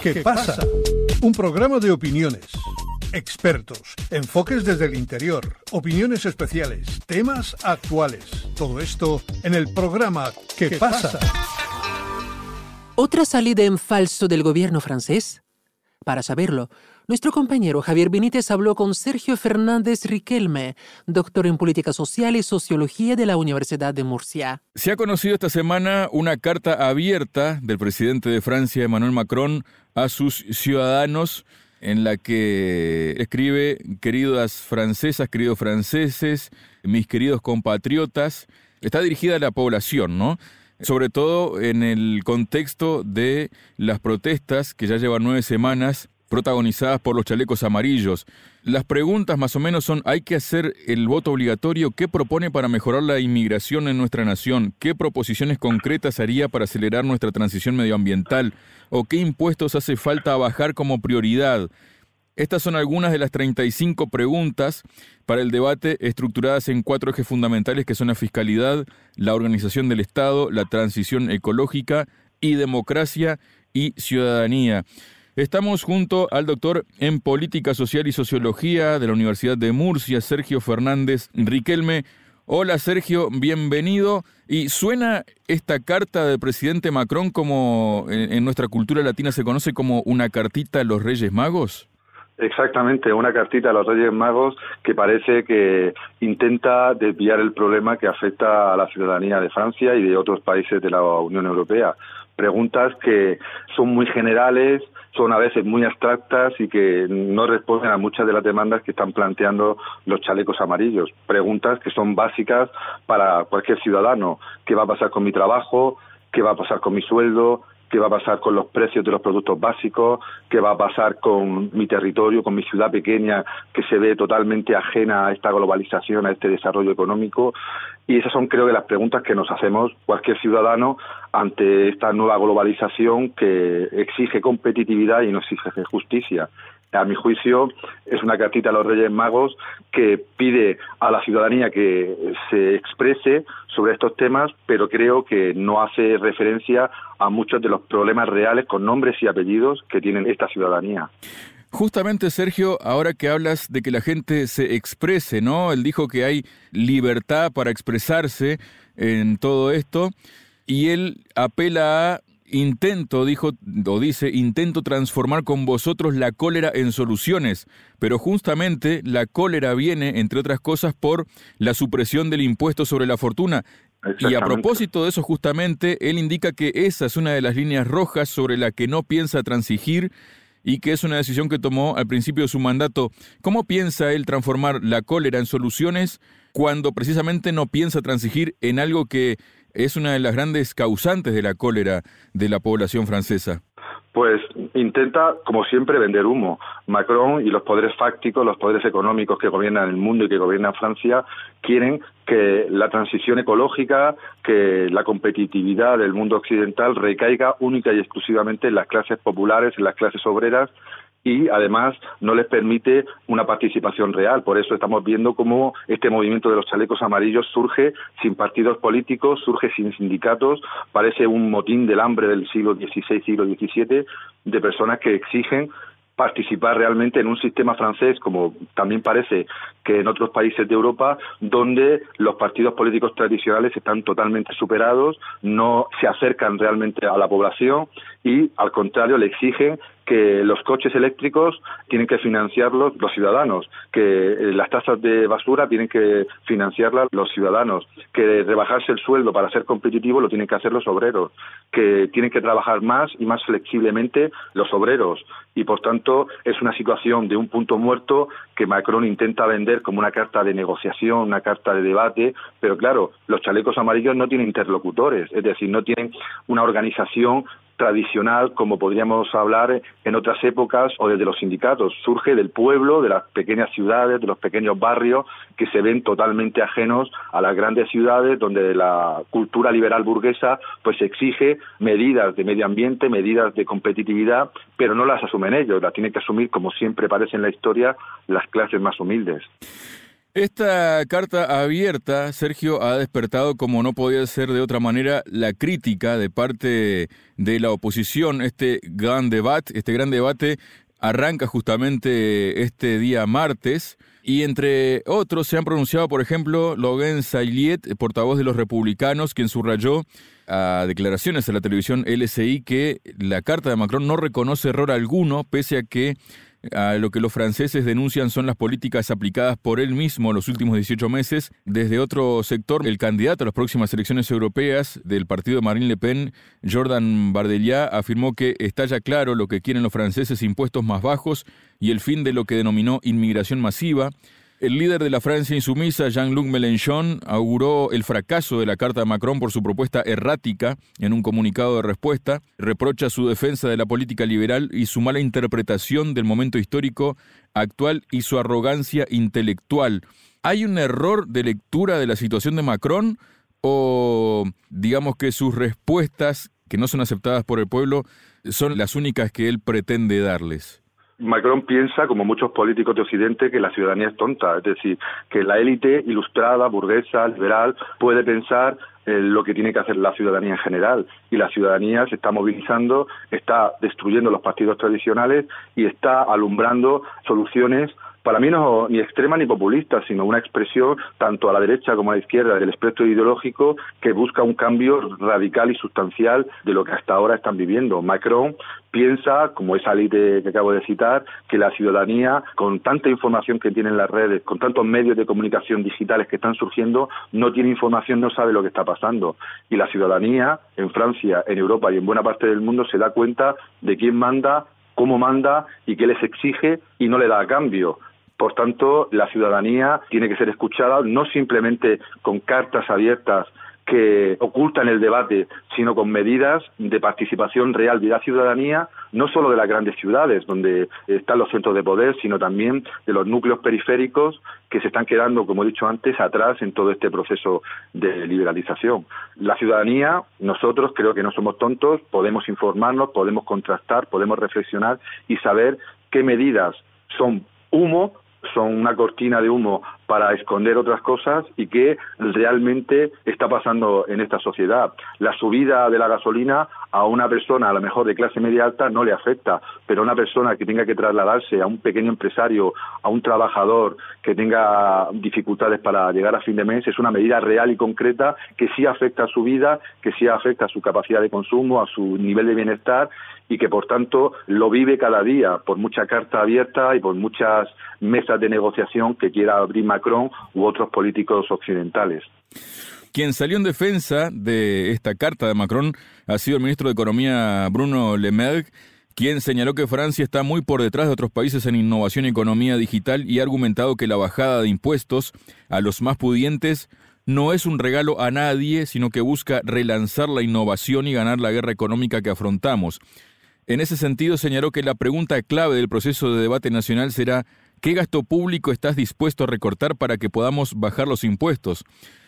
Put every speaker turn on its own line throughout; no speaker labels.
¿Qué pasa? Un programa de opiniones, expertos, enfoques desde el interior, opiniones especiales, temas actuales. Todo esto en el programa ¿Qué pasa?
¿Otra salida en falso del gobierno francés? Para saberlo, nuestro compañero Javier Benítez habló con Sergio Fernández Riquelme, doctor en Política Social y Sociología de la Universidad de Murcia.
Se ha conocido esta semana una carta abierta del presidente de Francia, Emmanuel Macron, a sus ciudadanos, en la que escribe: queridas francesas, queridos franceses, mis queridos compatriotas. Está dirigida a la población, ¿no? Sobre todo en el contexto de las protestas que ya llevan 9 semanas protagonizadas por los chalecos amarillos. Las preguntas más o menos son: ¿hay que hacer el voto obligatorio? ¿Qué propone para mejorar la inmigración en nuestra nación? ¿Qué proposiciones concretas haría para acelerar nuestra transición medioambiental? ¿O qué impuestos hace falta bajar como prioridad? Estas son algunas de las 35 preguntas para el debate, estructuradas en 4 ejes fundamentales, que son la fiscalidad, la organización del Estado, la transición ecológica y democracia y ciudadanía. Estamos junto al doctor en Política Social y Sociología de la Universidad de Murcia, Sergio Fernández Riquelme. Hola Sergio, bienvenido. Y suena esta carta del presidente Macron como en nuestra cultura latina se conoce como una cartita a los Reyes Magos.
Exactamente, una cartita a los Reyes Magos que parece que intenta desviar el problema que afecta a la ciudadanía de Francia y de otros países de la Unión Europea. Preguntas que son muy generales, son a veces muy abstractas y que no responden a muchas de las demandas que están planteando los chalecos amarillos. Preguntas que son básicas para cualquier ciudadano. ¿Qué va a pasar con mi trabajo? ¿Qué va a pasar con mi sueldo? ¿Qué va a pasar con los precios de los productos básicos? ¿Qué va a pasar con mi territorio, con mi ciudad pequeña, que se ve totalmente ajena a esta globalización, a este desarrollo económico? Y esas son, creo que, las preguntas que nos hacemos cualquier ciudadano ante esta nueva globalización que exige competitividad y no exige justicia. A mi juicio, es una cartita a los Reyes Magos que pide a la ciudadanía que se exprese sobre estos temas, pero creo que no hace referencia a muchos de los problemas reales con nombres y apellidos que tienen esta ciudadanía.
Justamente, Sergio, ahora que hablas de que la gente se exprese, ¿no? Él dijo que hay libertad para expresarse en todo esto, y él apela a intento transformar con vosotros la cólera en soluciones, pero justamente la cólera viene, entre otras cosas, por la supresión del impuesto sobre la fortuna. Y a propósito de eso, justamente, él indica que esa es una de las líneas rojas sobre la que no piensa transigir y que es una decisión que tomó al principio de su mandato. ¿Cómo piensa él transformar la cólera en soluciones cuando precisamente no piensa transigir en algo que es una de las grandes causantes de la cólera de la población francesa?
Pues intenta, como siempre, vender humo. Macron y los poderes fácticos, los poderes económicos que gobiernan el mundo y que gobiernan Francia, quieren que la transición ecológica, que la competitividad del mundo occidental recaiga única y exclusivamente en las clases populares, en las clases obreras, y además no les permite una participación real. Por eso estamos viendo cómo este movimiento de los chalecos amarillos surge sin partidos políticos, surge sin sindicatos, parece un motín del hambre del siglo XVI, siglo XVII, de personas que exigen participar realmente en un sistema francés, como también parece que en otros países de Europa, donde los partidos políticos tradicionales están totalmente superados, no se acercan realmente a la población y, al contrario, le exigen que los coches eléctricos tienen que financiarlos los ciudadanos, que las tasas de basura tienen que financiarlas los ciudadanos, que rebajarse el sueldo para ser competitivo lo tienen que hacer los obreros, que tienen que trabajar más y más flexiblemente los obreros, y por tanto es una situación de un punto muerto que Macron intenta vender como una carta de negociación, una carta de debate, pero claro, los chalecos amarillos no tienen interlocutores, es decir, no tienen una organización tradicional como podríamos hablar en otras épocas o desde los sindicatos. Surge del pueblo, de las pequeñas ciudades, de los pequeños barrios que se ven totalmente ajenos a las grandes ciudades, donde la cultura liberal burguesa pues exige medidas de medio ambiente, medidas de competitividad, pero no las asumen ellos, las tienen que asumir, como siempre parece en la historia, las clases más humildes.
Esta carta abierta, Sergio, ha despertado, como no podía ser de otra manera, la crítica de parte de la oposición. Este gran debate arranca justamente este día martes y entre otros se han pronunciado, por ejemplo, Logan Saillet, portavoz de los republicanos, quien subrayó a declaraciones a la televisión LCI que la carta de Macron no reconoce error alguno, pese a que lo que los franceses denuncian son las políticas aplicadas por él mismo los últimos 18 meses. Desde otro sector, el candidato a las próximas elecciones europeas del partido de Marine Le Pen, Jordan Bardella, afirmó que está ya claro lo que quieren los franceses: impuestos más bajos y el fin de lo que denominó inmigración masiva. El líder de la Francia insumisa, Jean-Luc Mélenchon, auguró el fracaso de la carta de Macron por su propuesta errática en un comunicado de respuesta. Reprocha su defensa de la política liberal y su mala interpretación del momento histórico actual y su arrogancia intelectual. ¿Hay un error de lectura de la situación de Macron o digamos que sus respuestas, que no son aceptadas por el pueblo, son las únicas que él pretende darles?
Macron piensa, como muchos políticos de Occidente, que la ciudadanía es tonta, es decir, que la élite ilustrada, burguesa, liberal, puede pensar lo que tiene que hacer la ciudadanía en general, y la ciudadanía se está movilizando, está destruyendo los partidos tradicionales y está alumbrando soluciones, para mí no ni extrema ni populista, sino una expresión tanto a la derecha como a la izquierda del espectro ideológico que busca un cambio radical y sustancial de lo que hasta ahora están viviendo. Macron piensa, como esa élite que acabo de citar, que la ciudadanía, con tanta información que tiene en las redes, con tantos medios de comunicación digitales que están surgiendo, no tiene información, no sabe lo que está pasando. Y la ciudadanía, en Francia, en Europa y en buena parte del mundo, se da cuenta de quién manda, cómo manda y qué les exige y no le da a cambio. Por tanto, la ciudadanía tiene que ser escuchada no simplemente con cartas abiertas que ocultan el debate, sino con medidas de participación real de la ciudadanía, no solo de las grandes ciudades, donde están los centros de poder, sino también de los núcleos periféricos que se están quedando, como he dicho antes, atrás en todo este proceso de liberalización. La ciudadanía, nosotros creo que no somos tontos, podemos informarnos, podemos contrastar, podemos reflexionar y saber qué medidas son humo, son una cortina de humo para esconder otras cosas y qué realmente está pasando en esta sociedad. La subida de la gasolina a una persona a lo mejor de clase media alta no le afecta, pero a una persona que tenga que trasladarse, a un pequeño empresario, a un trabajador que tenga dificultades para llegar a fin de mes, es una medida real y concreta que sí afecta a su vida, que sí afecta a su capacidad de consumo, a su nivel de bienestar y que por tanto lo vive cada día por mucha carta abierta y por muchas mesas de negociación que quiera abrir Macron u otros políticos occidentales.
Quien salió en defensa de esta carta de Macron ha sido el ministro de Economía Bruno Le Maire, quien señaló que Francia está muy por detrás de otros países en innovación y economía digital y ha argumentado que la bajada de impuestos a los más pudientes no es un regalo a nadie, sino que busca relanzar la innovación y ganar la guerra económica que afrontamos. En ese sentido, señaló que la pregunta clave del proceso de debate nacional será ¿qué gasto público estás dispuesto a recortar para que podamos bajar los impuestos?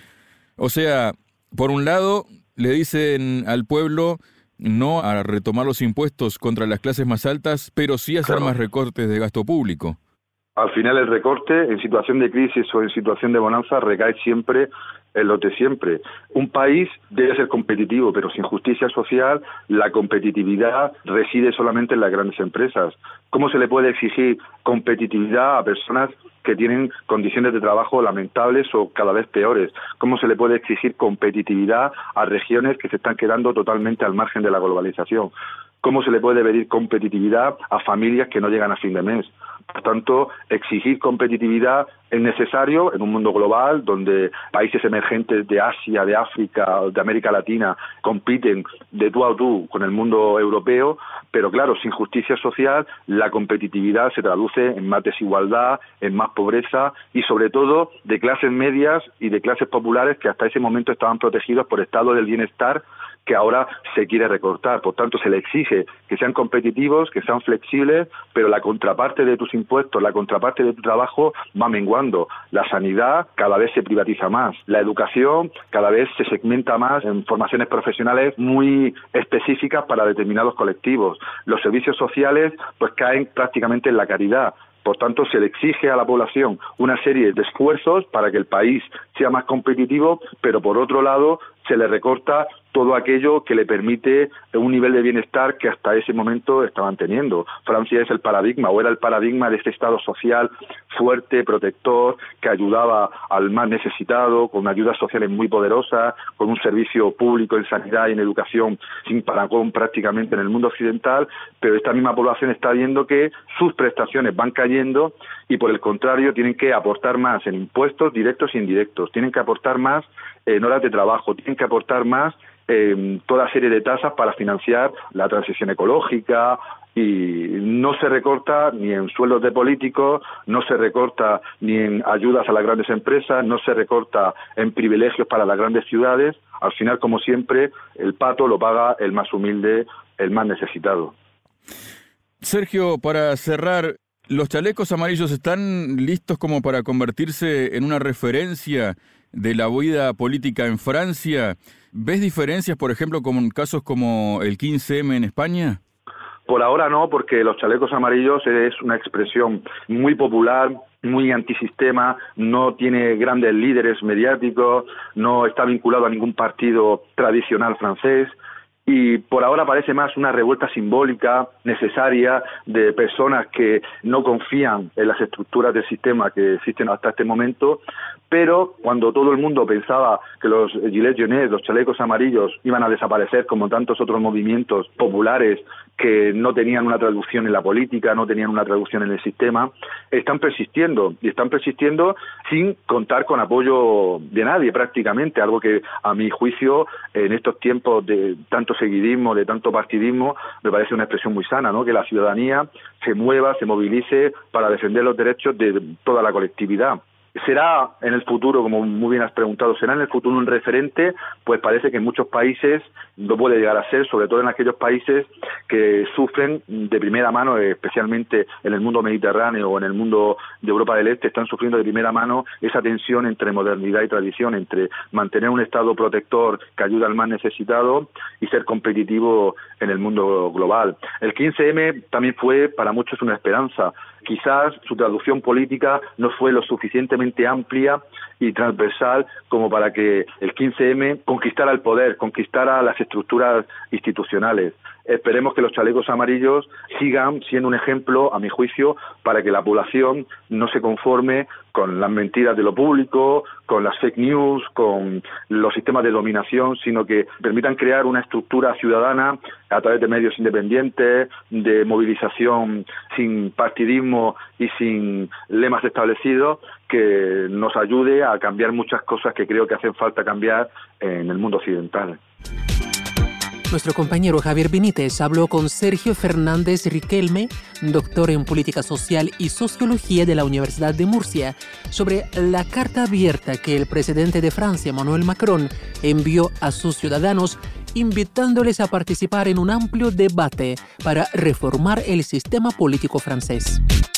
O sea, por un lado, le dicen al pueblo no a retomar los impuestos contra las clases más altas, pero sí a hacer más recortes de gasto público.
Al final el recorte, en situación de crisis o en situación de bonanza, recae siempre en los de siempre. Un país debe ser competitivo, pero sin justicia social, la competitividad reside solamente en las grandes empresas. ¿Cómo se le puede exigir competitividad a personas que tienen condiciones de trabajo lamentables o cada vez peores? ¿Cómo se le puede exigir competitividad a regiones que se están quedando totalmente al margen de la globalización? ¿Cómo se le puede pedir competitividad a familias que no llegan a fin de mes? Por tanto, exigir competitividad es necesario en un mundo global donde países emergentes de Asia, de África, de América Latina compiten de tú a tú con el mundo europeo, pero claro, sin justicia social la competitividad se traduce en más desigualdad, en más pobreza y sobre todo de clases medias y de clases populares que hasta ese momento estaban protegidos por estado del bienestar que ahora se quiere recortar. Por tanto, se le exige que sean competitivos, que sean flexibles, pero la contraparte de tus impuestos, la contraparte de tu trabajo va menguando. La sanidad cada vez se privatiza más. La educación cada vez se segmenta más en formaciones profesionales muy específicas para determinados colectivos. Los servicios sociales pues caen prácticamente en la caridad. Por tanto, se le exige a la población una serie de esfuerzos para que el país sea más competitivo, pero por otro lado se le recorta todo aquello que le permite un nivel de bienestar que hasta ese momento estaban teniendo. Francia es el paradigma, o era el paradigma de este Estado social fuerte, protector, que ayudaba al más necesitado, con ayudas sociales muy poderosas, con un servicio público en sanidad y en educación sin parangón prácticamente en el mundo occidental, pero esta misma población está viendo que sus prestaciones van cayendo y por el contrario tienen que aportar más en impuestos directos e indirectos, tienen que aportar más en horas de trabajo, tienen que aportar más toda serie de tasas para financiar la transición ecológica, y no se recorta ni en sueldos de políticos, no se recorta ni en ayudas a las grandes empresas, no se recorta en privilegios para las grandes ciudades. Al final, como siempre, el pato lo paga el más humilde, el más necesitado.
Sergio, para cerrar, ¿los chalecos amarillos están listos como para convertirse en una referencia de la vida política en Francia? ¿Ves diferencias, por ejemplo, con casos como el 15M en España?
Por ahora no, porque los chalecos amarillos es una expresión muy popular, muy antisistema, no tiene grandes líderes mediáticos, no está vinculado a ningún partido tradicional francés, y por ahora parece más una revuelta simbólica necesaria de personas que no confían en las estructuras del sistema que existen hasta este momento, pero cuando todo el mundo pensaba que los gilets jaunes, los chalecos amarillos, iban a desaparecer como tantos otros movimientos populares que no tenían una traducción en la política, no tenían una traducción en el sistema, están persistiendo, y están persistiendo sin contar con apoyo de nadie prácticamente, algo que a mi juicio en estos tiempos de tanto seguidismo, de tanto partidismo, me parece una expresión muy sana, ¿no? Que la ciudadanía se mueva, se movilice para defender los derechos de toda la colectividad. ¿Será en el futuro, como muy bien has preguntado, será en el futuro un referente? Pues parece que en muchos países lo puede llegar a ser, sobre todo en aquellos países que sufren de primera mano, especialmente en el mundo mediterráneo o en el mundo de Europa del Este, están sufriendo de primera mano esa tensión entre modernidad y tradición, entre mantener un Estado protector que ayuda al más necesitado y ser competitivo en el mundo global. El 15M también fue para muchos una esperanza. Quizás su traducción política no fue lo suficientemente amplia y transversal como para que el 15M conquistara el poder, conquistara las estructuras institucionales. Esperemos que los chalecos amarillos sigan siendo un ejemplo, a mi juicio, para que la población no se conforme con las mentiras de lo público, con las fake news, con los sistemas de dominación, sino que permitan crear una estructura ciudadana a través de medios independientes, de movilización sin partidismo y sin lemas establecidos, que nos ayude a cambiar muchas cosas que creo que hacen falta cambiar en el mundo occidental.
Nuestro compañero Javier Benítez habló con Sergio Fernández Riquelme, doctor en Política Social y Sociología de la Universidad de Murcia, sobre la carta abierta que el presidente de Francia, Emmanuel Macron, envió a sus ciudadanos, invitándoles a participar en un amplio debate para reformar el sistema político francés.